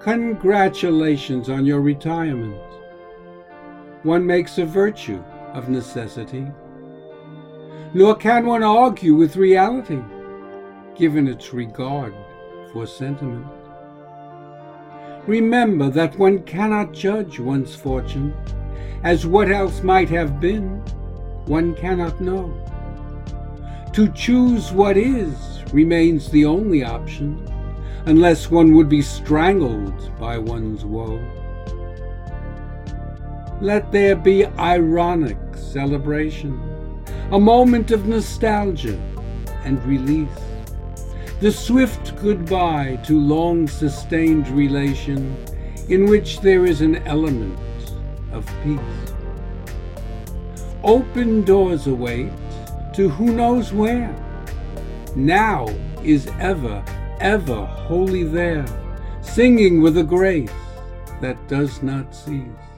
Congratulations on your retirement. One makes a virtue of necessity, nor can one argue with reality, given its regard for sentiment. Remember that one cannot judge one's fortune, as what else might have been, one cannot know. To choose what is remains the only option, unless one would be strangled by one's woe. Let there be ironic celebration, a moment of nostalgia and release, the swift goodbye to long-sustained relation in which there is an element of peace. Open doors await to who knows where. Now is ever, ever wholly there, singing with a grace that does not cease.